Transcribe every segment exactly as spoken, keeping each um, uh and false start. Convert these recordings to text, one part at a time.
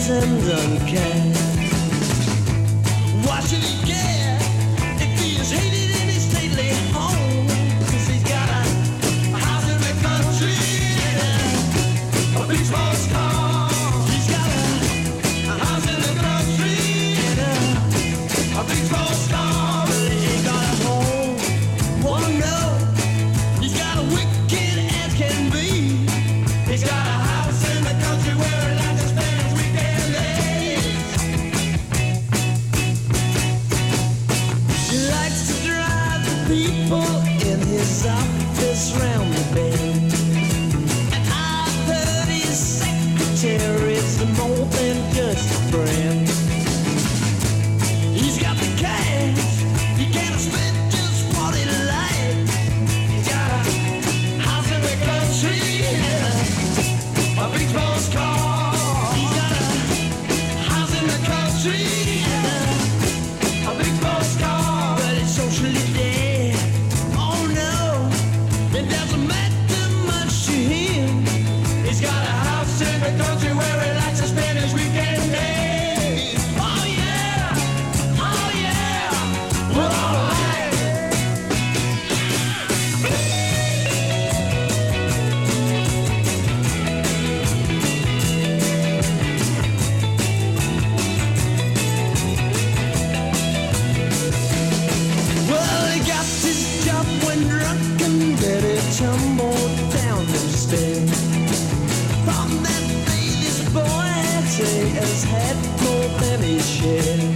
and uncast. Why should he care if he is hated in his stately home? Cause he's got a, a house in the country, a big sports car. He's got a, a house in the country, a big sports car. But he ain't got a home. Oh no, he's got a wicked as can be. He's got a house in the country where he likes to spend his weekend days. He likes to drive the people in his office round the bend. And I've heard his secretary's more than just a friend. He's got the cash, he can't spend just what he likes. He's got a house in the country, a big sports car. He's got a house in the country, a big sports car. But it's socially dead. Oh no, it doesn't matter much to him. He's got a house in the country where he likes to spend his weekend days. Oh yeah, oh yeah, we're all right. Well, he got his job when drunk and Betty tumbled down the stairs. From that day, this boy I'd say has had more than his share.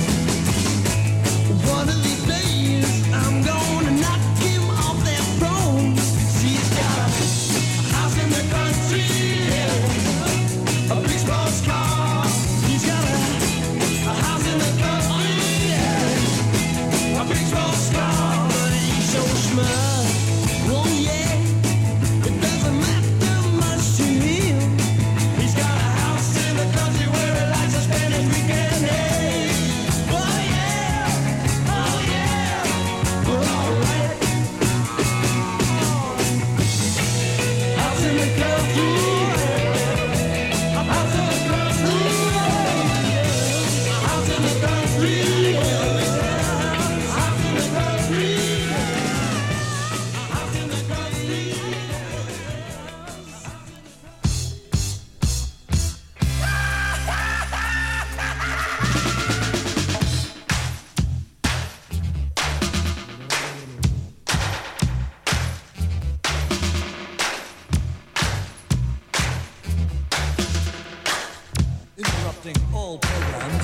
One of these days, I'm gonna knock him off that throne. He's got a house in the country, a big sports car. He's got a, a house in the country, a big sports car. But he's so smart, oh yeah, it doesn't matter much to him. He's got a house in the country where he likes to spend his weekend days. Oh yeah, oh yeah, we're all right. House in the country, a house in the country, a house in the country, a house in the country, a house in the country. Interrupting all programs.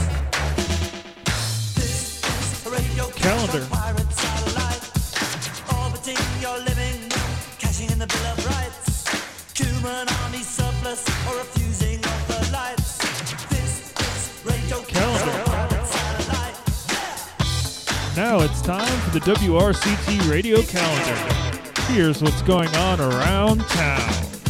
This is Radio Calendar. Pirate Satellite. Orbiting your living room, cashing in the Bill of Rights. Human army surplus or refusing of the lights. This is Radio Calendar. Pirate Satellite. Now it's time for the W R C T Radio Calendar. Here's what's going on around town.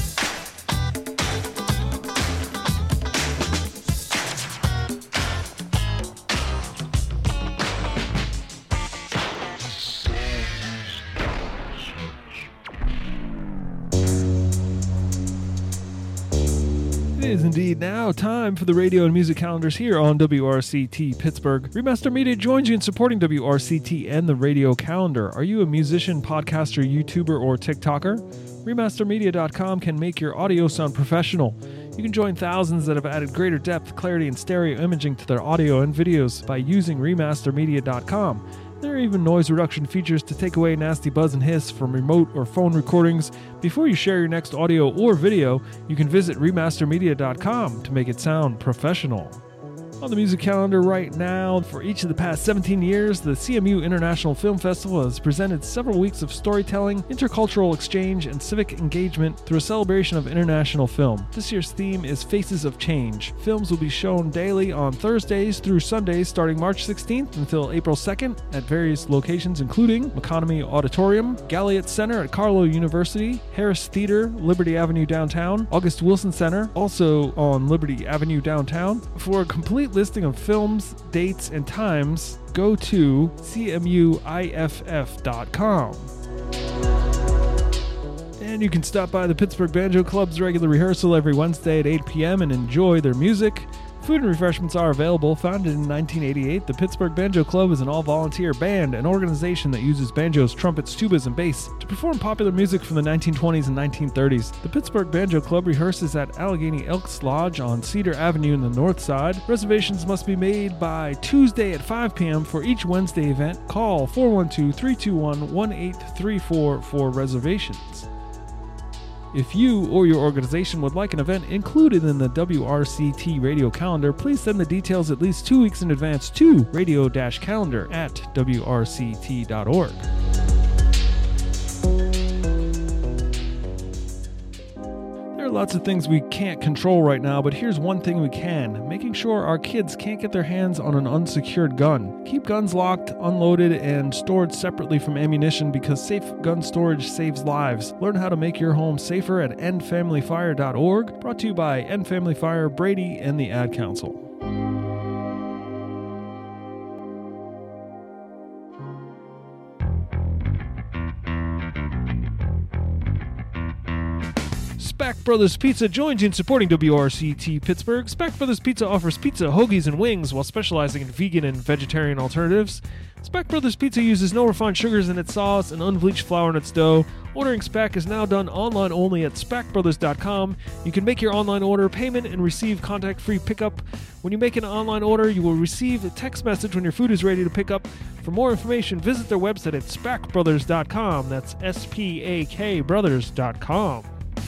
It is indeed now time for the radio and music calendars here on W R C T Pittsburgh. Remaster Media joins you in supporting W R C T and the radio calendar. Are you a musician, podcaster, YouTuber, or TikToker? Remaster Media dot com can make your audio sound professional. You can join thousands that have added greater depth, clarity, and stereo imaging to their audio and videos by using Remaster Media dot com. There are even noise reduction features to take away nasty buzz and hiss from remote or phone recordings. Before you share your next audio or video, you can visit Remaster Media dot com to make it sound professional. On the music calendar right now, for each of the past seventeen years, the C M U International Film Festival has presented several weeks of storytelling, intercultural exchange, and civic engagement through a celebration of international film. This year's theme is Faces of Change. Films will be shown daily on Thursdays through Sundays starting March sixteenth until April second at various locations including McConomy Auditorium, Galliot Center at Carlow University, Harris Theater, Liberty Avenue downtown, August Wilson Center, also on Liberty Avenue downtown. For a complete listing of films, dates, and times, go to C M U I F F dot com. And you can stop by the Pittsburgh Banjo Club's regular rehearsal every Wednesday at eight p.m. and enjoy their music. Food and refreshments are available. Founded in nineteen eighty-eight, the Pittsburgh Banjo Club is an all-volunteer band, an organization that uses banjos, trumpets, tubas, and bass to perform popular music from the nineteen twenties and nineteen thirties. The Pittsburgh Banjo Club rehearses at Allegheny Elks Lodge on Cedar Avenue in the north side. Reservations must be made by Tuesday at five p.m. for each Wednesday event. Call four one two, three two one, one eight three four for reservations. If you or your organization would like an event included in the W R C T radio calendar, please send the details at least two weeks in advance to radio-calendar at W R C T dot org. There are lots of things we can't control right now, but here's one thing we can: making sure our kids can't get their hands on an unsecured gun. Keep guns locked, unloaded, and stored separately from ammunition because safe gun storage saves lives. Learn how to make your home safer at end family fire dot org. Brought to you by End Family Fire, Brady, and the Ad Council. Spack Brothers Pizza joins you in supporting W R C T Pittsburgh. Spack Brothers Pizza offers pizza, hoagies, and wings while specializing in vegan and vegetarian alternatives. Spack Brothers Pizza uses no refined sugars in its sauce and unbleached flour in its dough. Ordering Spack is now done online only at spack brothers dot com. You can make your online order, payment, and receive contact-free pickup. When you make an online order, you will receive a text message when your food is ready to pick up. For more information, visit their website at spack brothers dot com. That's S P A K brothers dot com.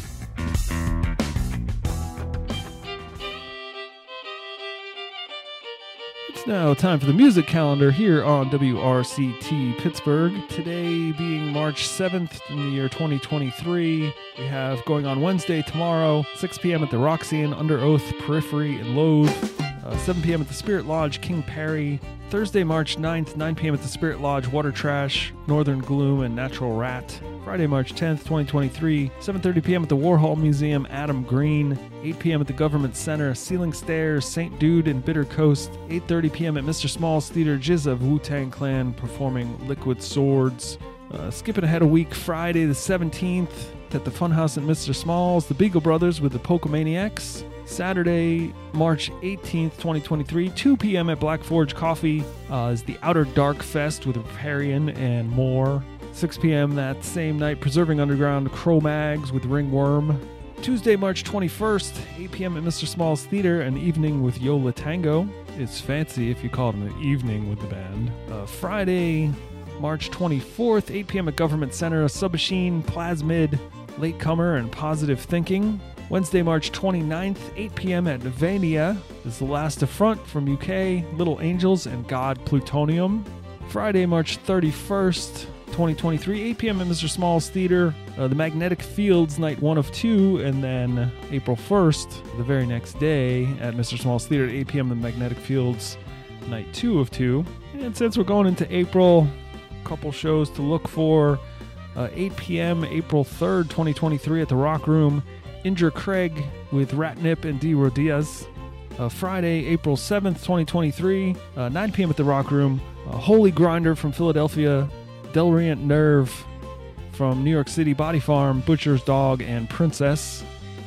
It's now time for the music calendar here on W R C T Pittsburgh. Today being March seventh in the year twenty twenty-three. We have going on Wednesday, tomorrow, six p.m. at the Roxy, Under Oath, Periphery, and Loathe. Uh, seven p.m. at the Spirit Lodge, King Perry. Thursday, March ninth, nine p.m. at the Spirit Lodge, Water Trash, Northern Gloom, and Natural Rat. Friday, March tenth, twenty twenty-three, seven thirty p.m. at the Warhol Museum, Adam Green. eight p.m. at the Government Center, Ceiling Stairs, Saint Dude, and Bitter Coast. eight thirty p.m. at Mister Small's Theater, Jizz of Wu-Tang Clan performing Liquid Swords. Uh, skipping ahead a week, Friday the seventeenth at the Funhouse at Mister Small's, the Beagle Brothers with the Pokemaniacs. Saturday, March eighteenth, twenty twenty-three, two p.m. at Black Forge Coffee uh, is the Outer Dark Fest with Riparian and more. six p.m. that same night, Preserving Underground, Cro-Mags with Ringworm. Tuesday, March twenty-first, eight p.m. at Mister Small's Theater, an evening with Yola Tango. It's fancy if you call it an evening with the band. Uh, Friday, March twenty-fourth, eight p.m. at Government Center, Submachine, Plasmid, Latecomer, and Positive Thinking. Wednesday, March twenty-ninth, eight p.m. at Vania is The Last Affront from U K, Little Angels, and God Plutonium. Friday, March thirty-first, twenty twenty-three, eight p.m. at Mister Small's Theater, uh, The Magnetic Fields, night one of two, and then April first, the very next day, at Mister Small's Theater at eight p.m. The Magnetic Fields, night two of two. And since we're going into April, a couple shows to look for. Uh, eight p.m. April third, twenty twenty-three at the Rock Room, Indra Craig with Ratnip and D. Rodias. Uh, Friday, April seventh, twenty twenty-three, uh, nine p.m. at the Rock Room, uh, Holy Grinder from Philadelphia, Delrient Nerve from New York City, Body Farm, Butcher's Dog, and Princess.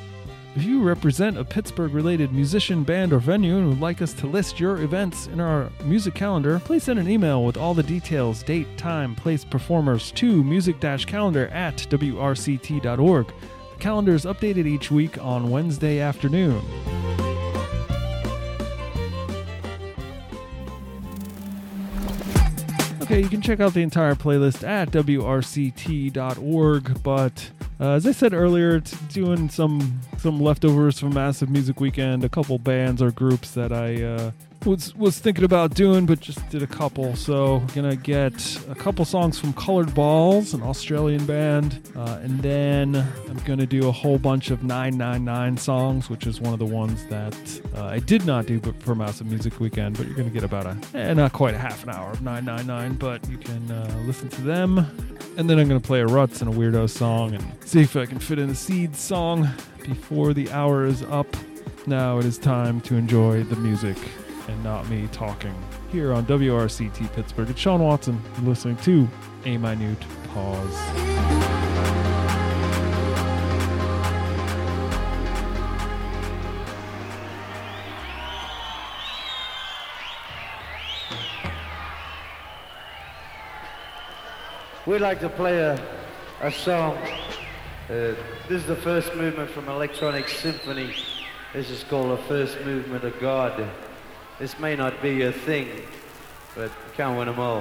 If you represent a Pittsburgh-related musician, band, or venue and would like us to list your events in our music calendar, please send an email with all the details, date, time, place, performers to music-calendar at W R C T dot org. The calendar is updated each week on Wednesday afternoon. Okay, you can check out the entire playlist at W R C T dot org, but uh, as I said earlier, it's doing some some leftovers from Massive Music Weekend, a couple bands or groups that I uh, was was thinking about doing, but just did a couple. So gonna get a couple songs from Colored Balls, an Australian band, uh, and then I'm gonna do a whole bunch of nine nine nine songs, which is one of the ones that uh, I did not do for Massive Music Weekend, but you're gonna get about a eh, not quite a half an hour of nine nine nine, but you can uh, listen to them. And then I'm gonna play a Ruts and a Weirdo song and see if I can fit in a Seeds song before the hour is up. Now it is time to enjoy the music and not me talking. Here on W R C T Pittsburgh, it's Sean Watson. You're listening to A Minute Pause. We'd like to play a, a song. Uh, this is the first movement from Electronic Symphony. This is called the First Movement of God. This may not be your thing, but you can't win them all.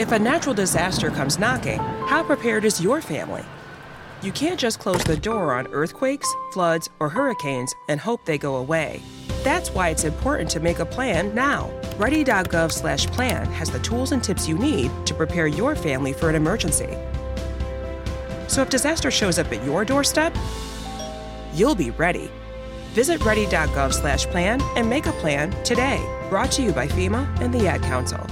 If a natural disaster comes knocking, how prepared is your family? You can't just close the door on earthquakes, floods, or hurricanes and hope they go away. That's why it's important to make a plan now. Ready.gov slash plan has the tools and tips you need to prepare your family for an emergency. So if disaster shows up at your doorstep, you'll be ready. Visit ready.gov slash plan and make a plan today. Brought to you by FEMA and the Ad Council.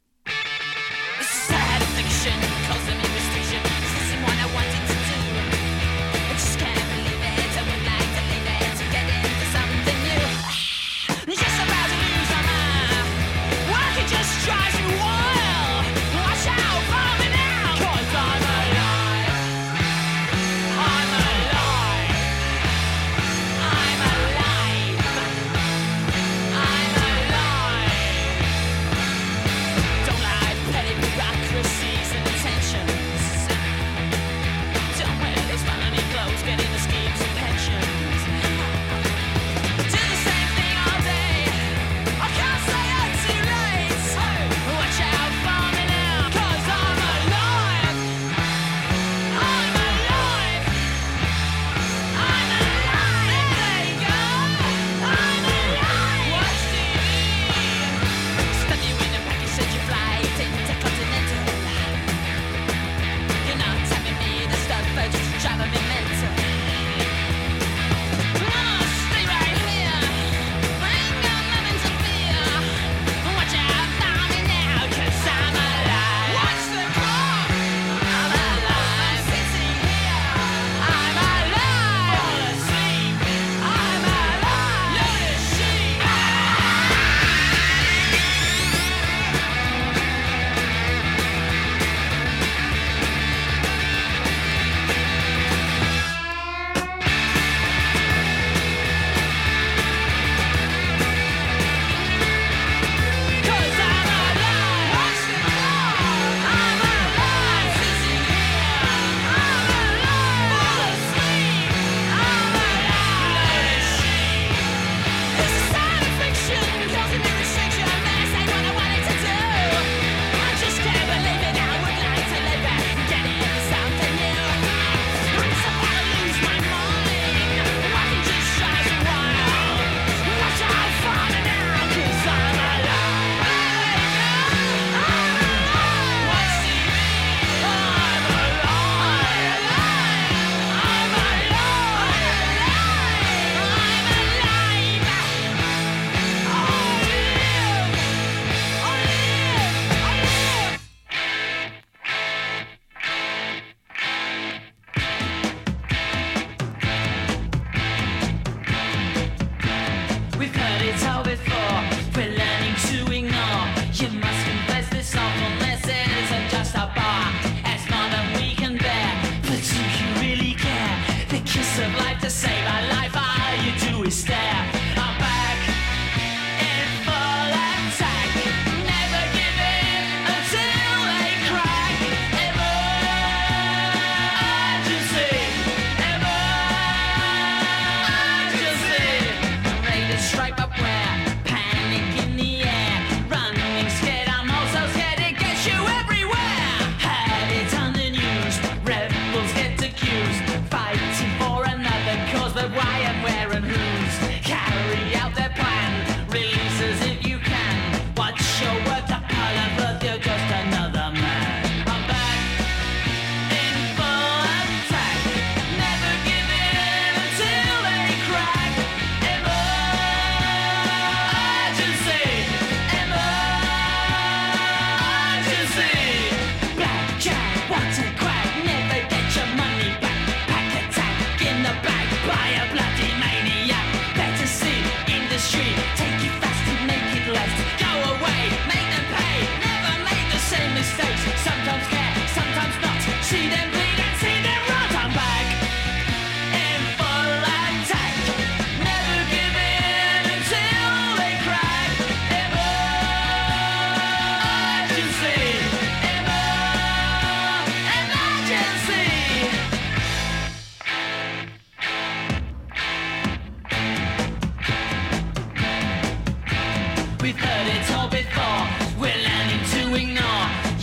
Sad addiction, causing me restriction. This is what I wanted to do. I just can't believe it. I would like to leave it to get into something new. Just about to lose my mind. Work it just drives me wild. Watch out for me now, 'cause I'm alive. I'm alive. I'm alive. I'm alive.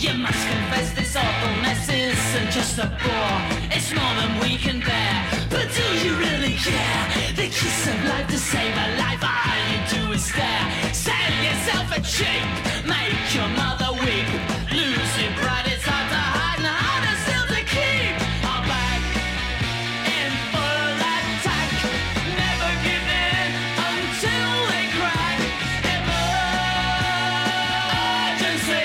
You must confess this awful mess isn't just a bore. It's more than we can bear. But do you really care? The kiss of life to save a life. All you do is stare. Sell yourself a cheap. Make your mother weep. Lose your pride. It's hard to hide and harder still to keep. Our back in full attack. Never give in until they crack. Emergency.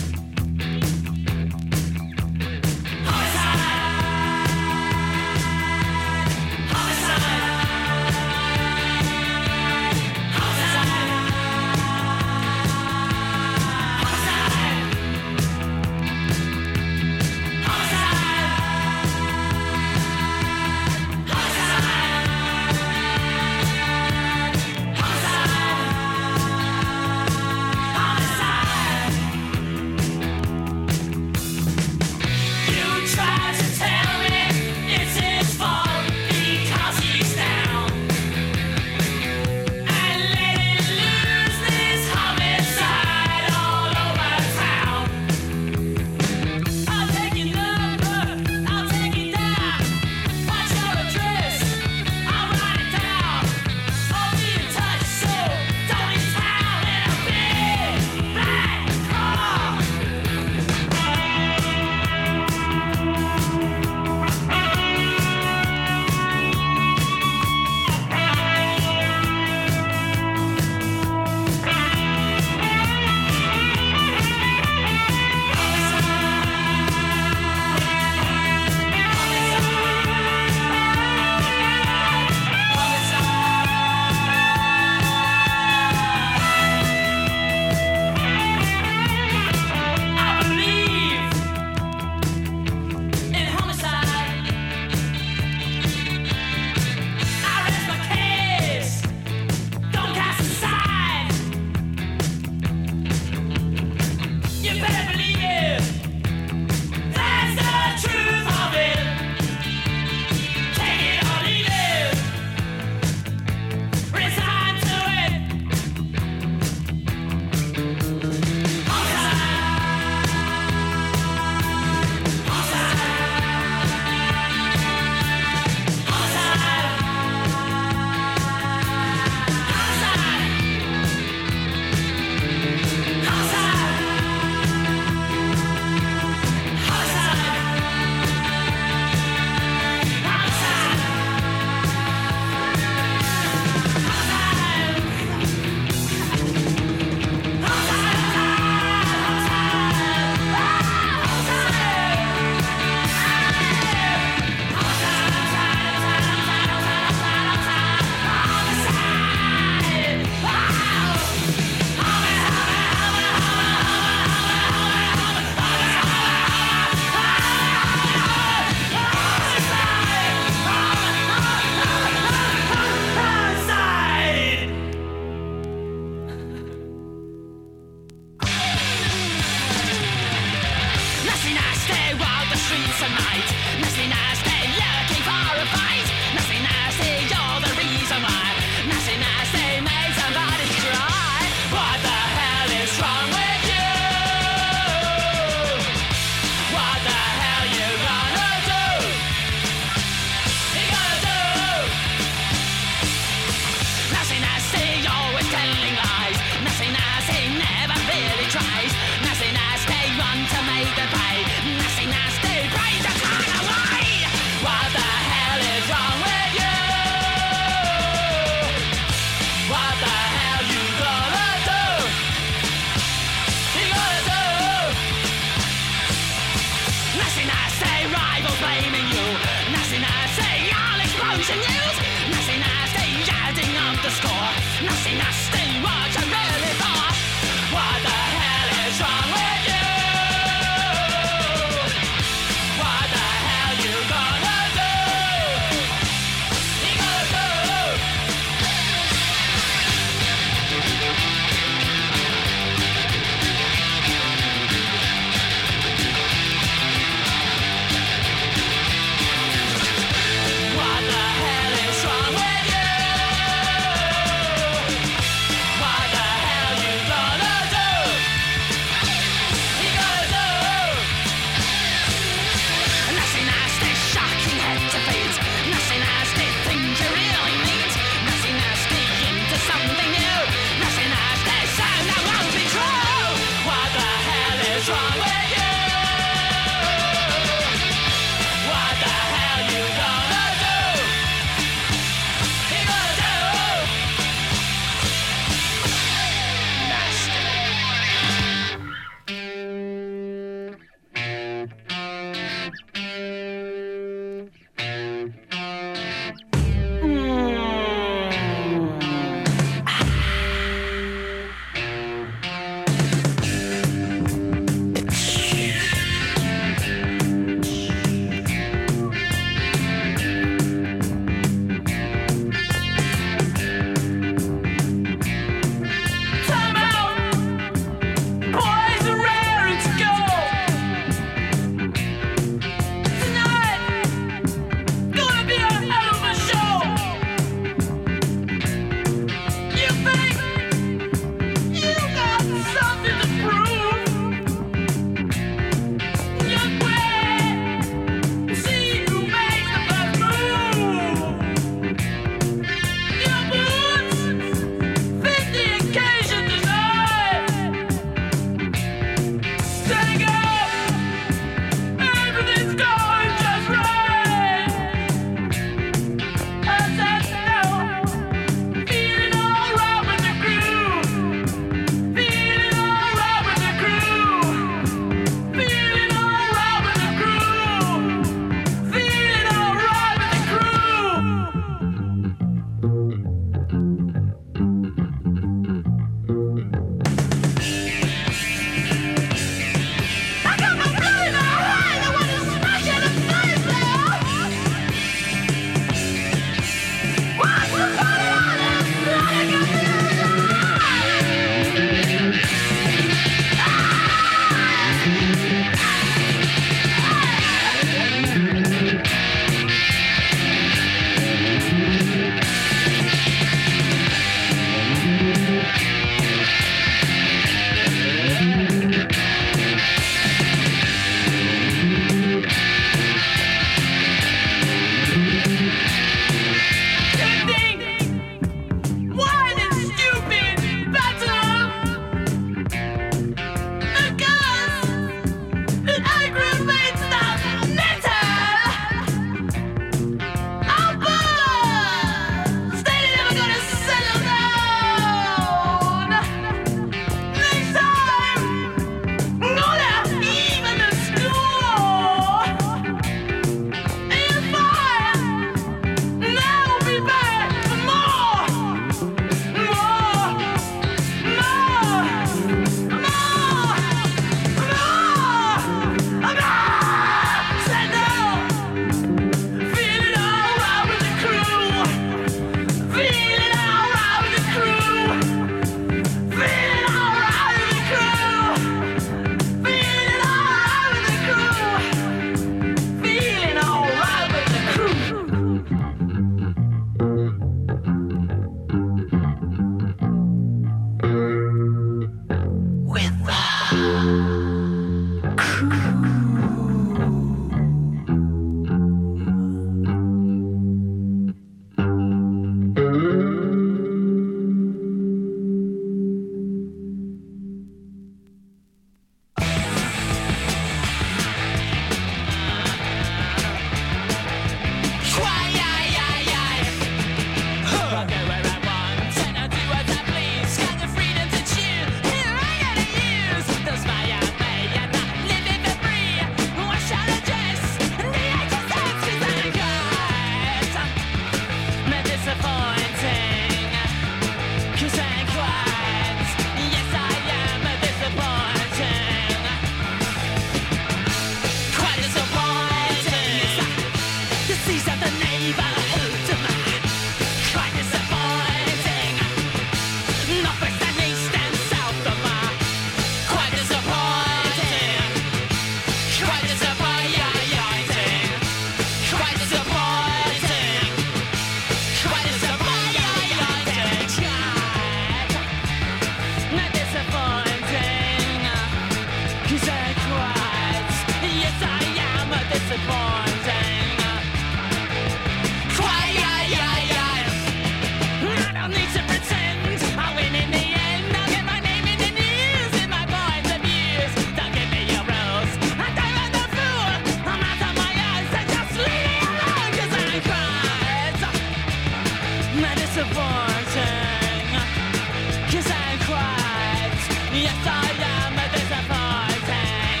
disappointing. 'Cause I'm quite, yes I am disappointing.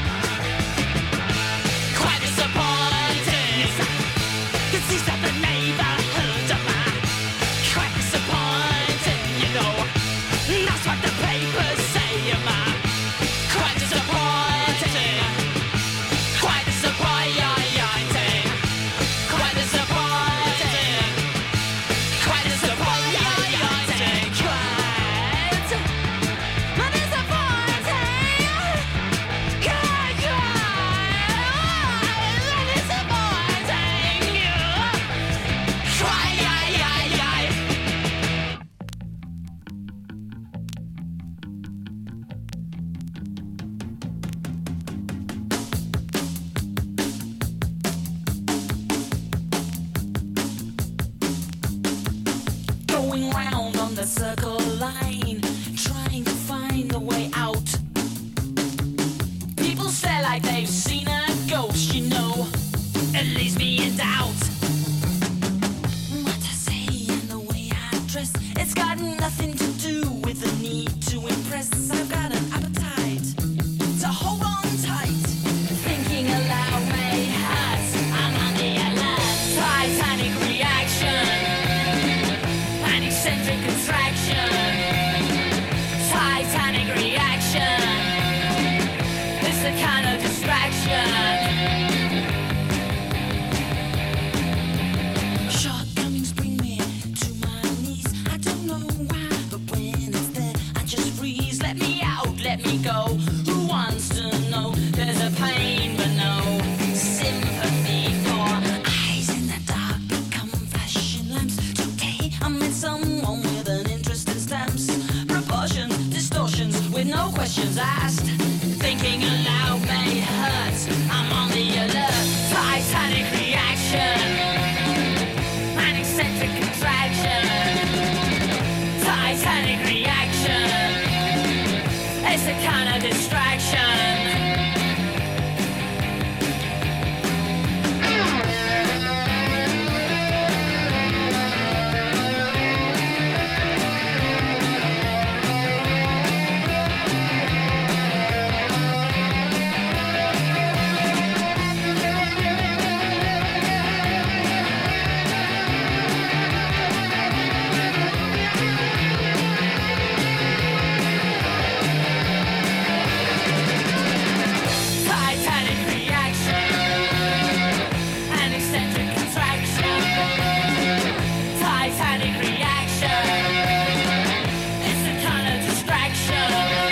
Quite disappointing. 'Cause these are the neighborhoods of my. Quite disappointing, you know. That's what the papers say, am I? Quite disappointing. Quite disappointing. Quite disappointing. Quite disappointing. Quite. But disappointing. Quite, quite. Disappointing. Quite. Going round on the circle line, trying to find the way out. People stare like they've seen a ghost, you know. It leaves me in doubt. What I say and the way I dress, it's got nothing to do with the need to impress. I've got an appetite to hold on tight. Thinking aloud may hurt. I'm on the alert. Titanic reaction. An eccentric contraction. Titanic reaction. It's the kind of distraction. Shortcomings bring me to my knees. I don't know why, but when it's there, I just freeze. Let me out, let me go. Who wants to know? There's a pain, but no sympathy for eyes in the dark become flashing lamps. Today I met someone with an interest in stamps. Proportions, distortions with no questions asked. Thinking aloud may hurt. I'm on the alert. Titanic reaction. An eccentric contraction. Titanic reaction. It's a kind of distraction. Titanic reaction. An eccentric contraction. Titanic reaction. It's a kind of distraction.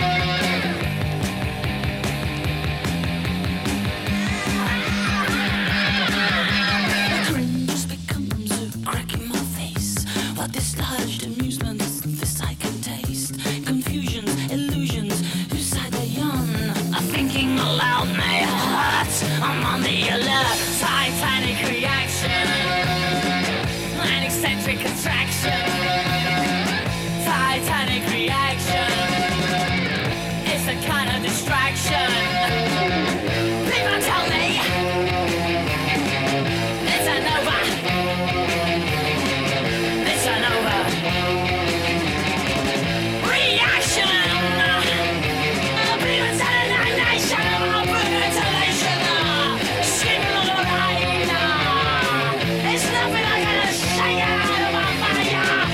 The grin just becomes a crack in my face. What dislodged amusement is this I can taste. Confusions, illusions, whose side are you on? I'm thinking aloud may hurt. I'm on the alert. Titanic reaction. An eccentric contraction. Titanic reaction. It's a kind of distraction. People tell me it's an over. It's an over. Reaction. People tell me that nation of ventilation. Skin on the line. It's nothing I can shake it out of my fire.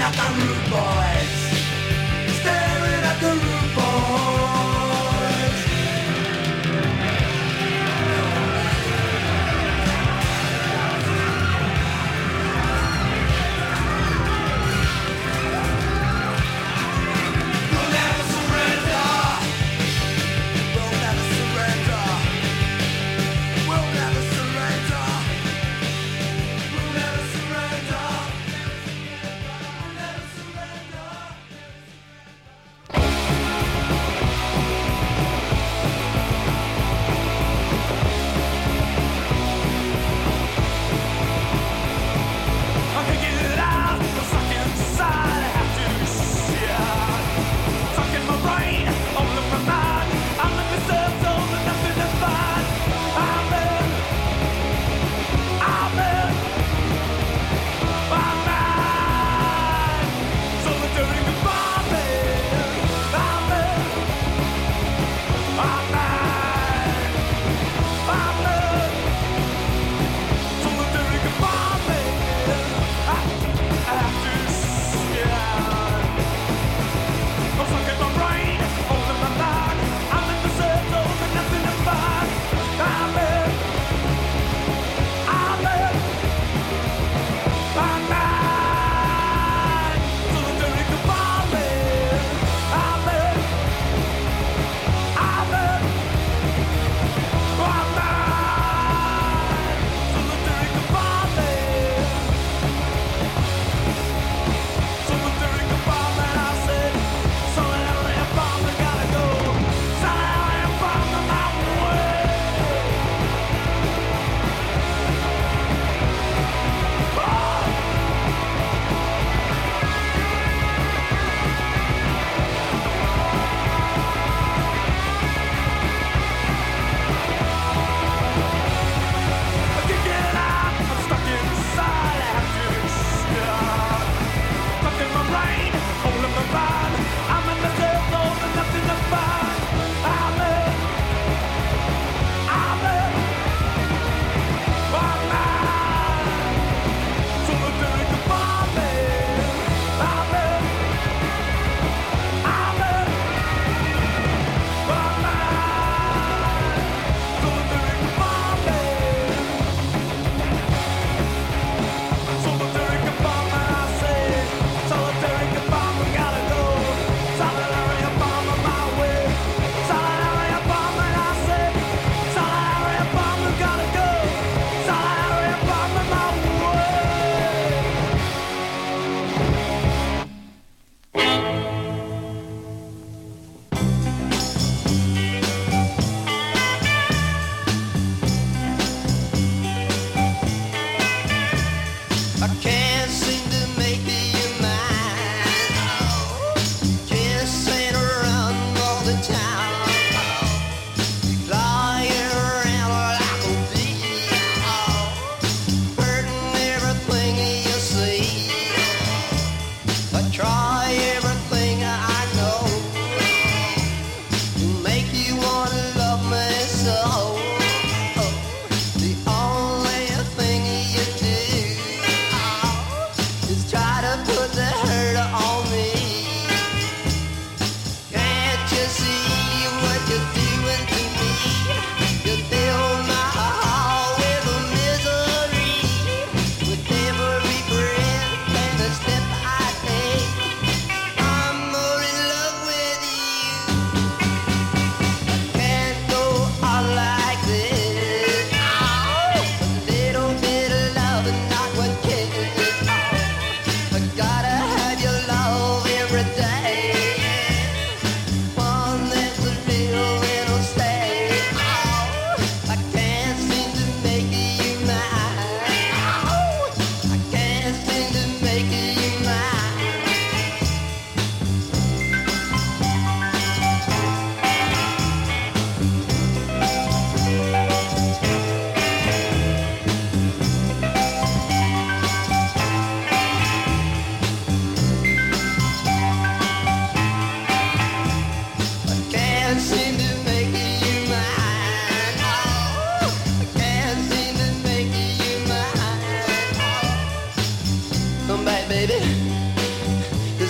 at the rude boys. Staring at the rude boys. We'll never surrender. We'll never surrender. We'll never surrender. We'll never surrender. We'll never surrender. I can get it out, I'm stuck inside, I have to shit. Stuck in my brain, all of my mind, I'm in the circle with nothing to find. I'm in, I'm in, I'm mad. Solitary goodbye, man. I'm in, I'm mad. I'm in, solitary goodbye, man. I have to shit. I'm stuck in my brain, all in my mind. I'm in the circle with nothing to find. I'm in, I'm in, I'm mad. Solitary goodbye, man. I'm in, I'm in, I'm mad. Solitary goodbye, man. Solitary goodbye, man. I said, solitary goodbye, man. Gotta go. Solitary goodbye, man. My way. I can't get out. I'm stuck inside. I have to shit. Stuck in my brain, all in my mind. I'm in the circle with nothing to find. I'm in, I'm in, I'm mad. Solitary goodbye, man. I'm in, I'm in, I'm mad. Solitary goodbye, man. Solitary goodbye, man. I say, solitary goodbye, man. Gotta go. Solitary goodbye, man. My way. Solitary goodbye, man. I say, solitary goodbye, man. Gotta go. Solitary goodbye, man. My way. I can't seem to make you mine. Chasing around all the time. Flying around like a bee. Hurting everything you see. I try everything I know to make you wanna love me so. The only thing you do is try to put the hurt on me. Can't you see what you're doing to me? You fill my heart with misery. With every breath and a step I take,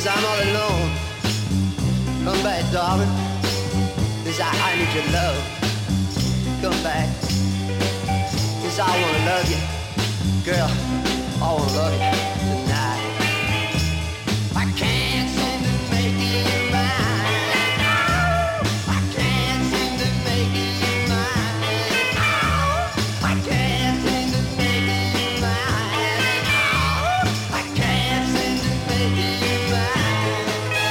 'cause I'm all alone. Come back, darling, 'cause I, I need your love. Come back, 'cause I wanna love you. Girl, I wanna love you tonight. I can't seem to make you mine. I can't seem to make you mine. I can't seem to make you mine. I can't seem to make you mine.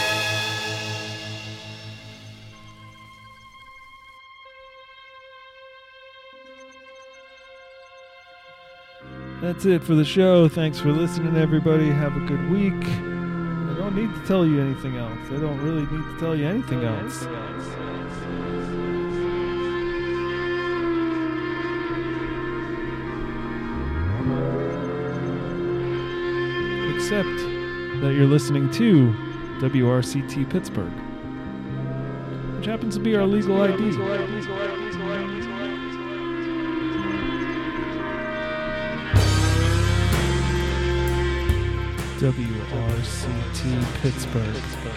That's it for the show. Thanks for listening, everybody. Have a good week. I don't need to tell you anything else. I don't really need to tell you anything else. Except that you're listening to W R C T Pittsburgh, which happens to be our legal I D. W R C T Pittsburgh.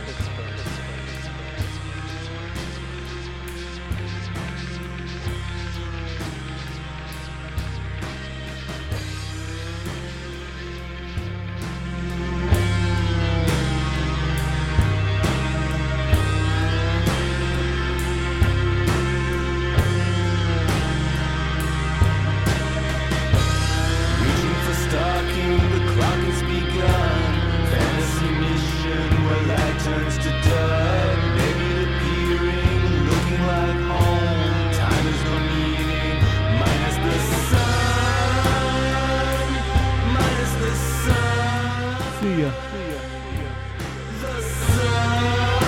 Reaching for stocking, the clock has begun. Fantasy mission where light turns to dark. Naked appearing, looking like home. Time is no meaning, minus the sun. Minus the sun. See ya. The sun.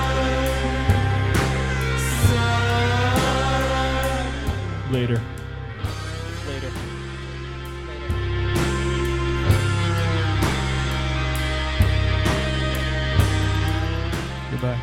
Sun. Later. Goodbye.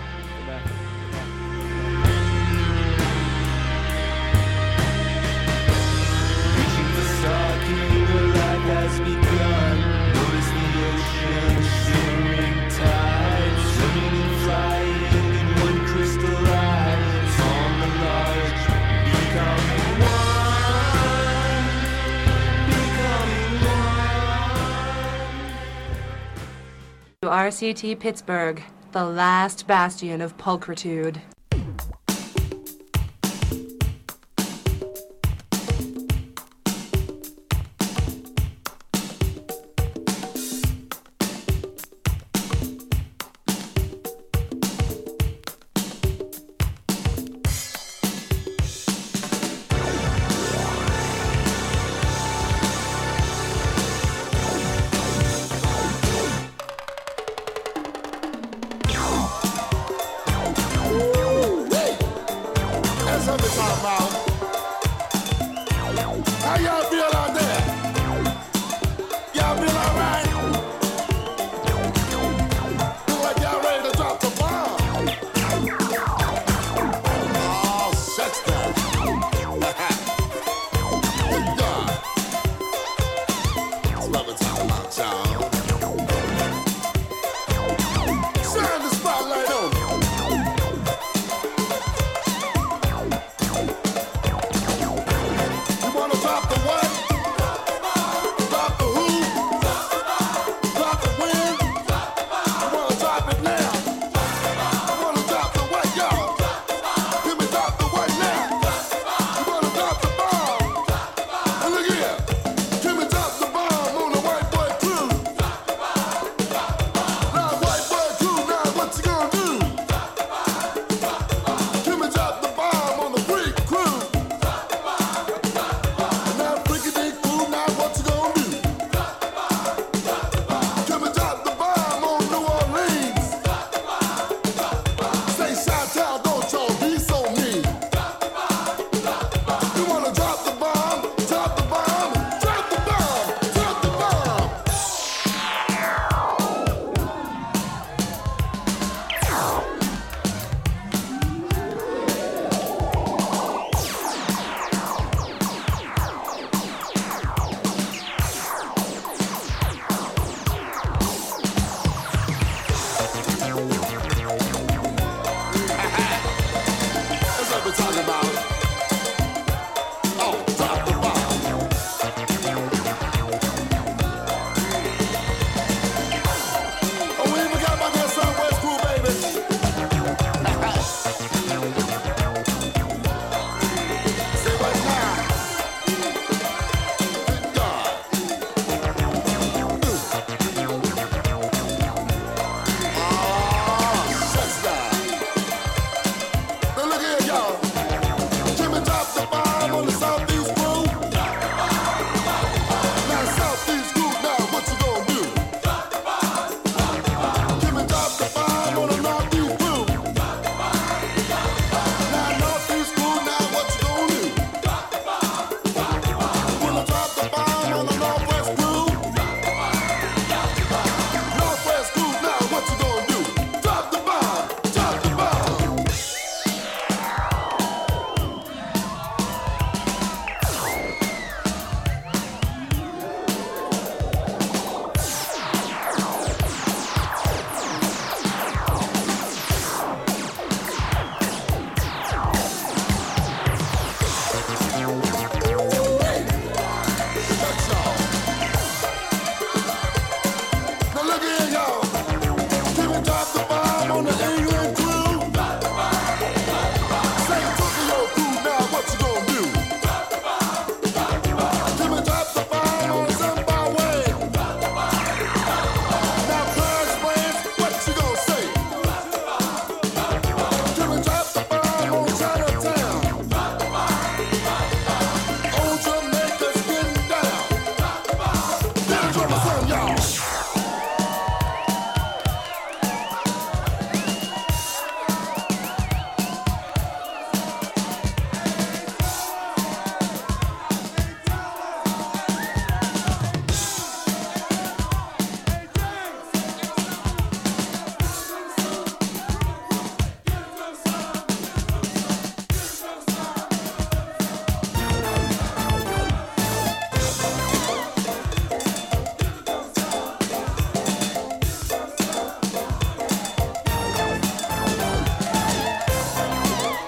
Reaching for stocking, where life has begun. Notice the ocean, shimmering tides, swimming and flying in one crystal eye. From the large, becoming one, becoming one. R C T Pittsburgh, the last bastion of pulchritude. Woo! top the